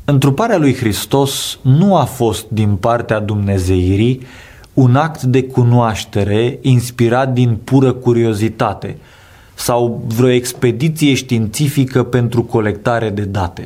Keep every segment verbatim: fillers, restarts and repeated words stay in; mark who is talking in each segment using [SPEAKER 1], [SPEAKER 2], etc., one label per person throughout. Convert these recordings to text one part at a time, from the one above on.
[SPEAKER 1] Întruparea lui Hristos nu a fost din partea dumnezeirii un act de cunoaștere inspirat din pură curiozitate sau vreo expediție științifică pentru colectare de date.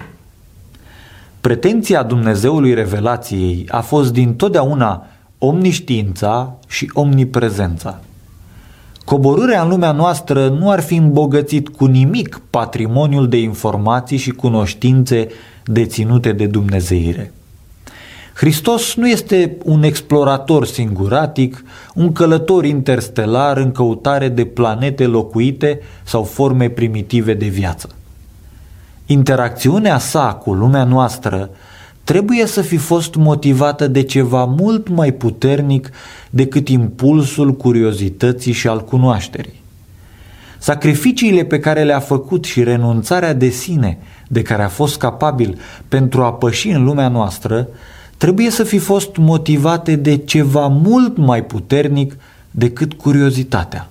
[SPEAKER 1] Pretenția Dumnezeului revelației a fost dintotdeauna omniștiința și omniprezența. Coborârea în lumea noastră nu ar fi îmbogățit cu nimic patrimoniul de informații și cunoștințe deținute de dumnezeire. Hristos nu este un explorator singuratic, un călător interstelar în căutare de planete locuite sau forme primitive de viață. Interacțiunea sa cu lumea noastră trebuie să fi fost motivată de ceva mult mai puternic decât impulsul curiozității și al cunoașterii. Sacrificiile pe care le-a făcut și renunțarea de sine de care a fost capabil pentru a păși în lumea noastră trebuie să fi fost motivate de ceva mult mai puternic decât curiozitatea.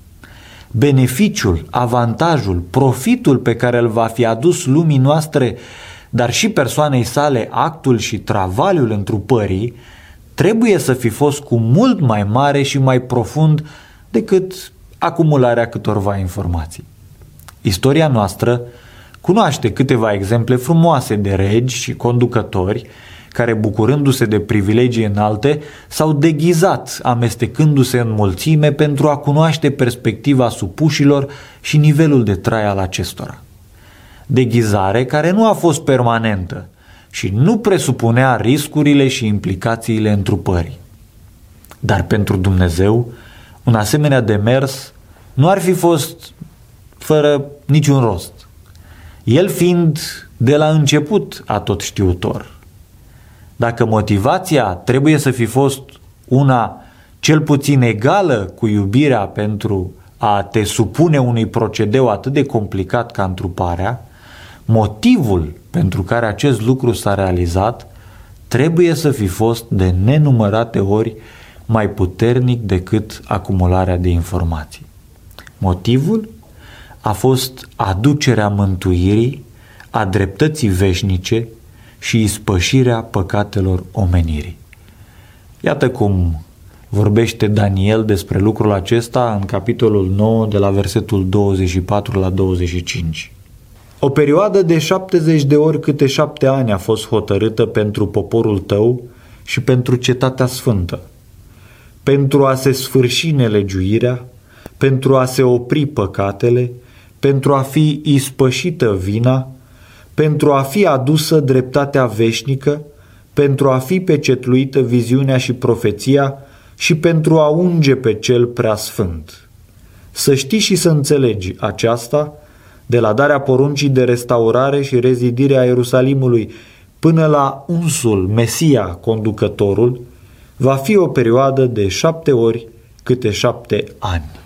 [SPEAKER 1] Beneficiul, avantajul, profitul pe care îl va fi adus lumii noastre, dar și persoanei sale actul și travaliul întrupării, trebuie să fi fost cu mult mai mare și mai profund decât acumularea câtorva informații. Istoria noastră cunoaște câteva exemple frumoase de regi și conducători care, bucurându-se de privilegii înalte, s-au deghizat, amestecându-se în mulțime pentru a cunoaște perspectiva supușilor și nivelul de trai al acestora. Deghizare care nu a fost permanentă și nu presupunea riscurile și implicațiile întrupării. Dar pentru Dumnezeu, un asemenea demers nu ar fi fost fără niciun rost. El fiind de la început atotștiutor. Dacă motivația trebuie să fi fost una cel puțin egală cu iubirea pentru a te supune unui procedeu atât de complicat ca întruparea, motivul pentru care acest lucru s-a realizat trebuie să fi fost de nenumărate ori mai puternic decât acumularea de informații. Motivul a fost aducerea mântuirii, a dreptății veșnice și ispășirea păcatelor omenirii. Iată cum vorbește Daniel despre lucrul acesta în capitolul nouă, de la versetul douăzeci și patru la douăzeci și cinci. O perioadă de șaptezeci de ori câte șapte ani a fost hotărâtă pentru poporul tău și pentru cetatea sfântă, pentru a se sfârși nelegiuirea, pentru a se opri păcatele, pentru a fi ispășită vina, pentru a fi adusă dreptatea veșnică, pentru a fi pecetluită viziunea și profeția și pentru a unge pe cel preasfânt. Să știi și să înțelegi aceasta, de la darea poruncii de restaurare și rezidire a Ierusalimului până la unsul Mesia conducătorul, va fi o perioadă de șapte ori câte șapte ani.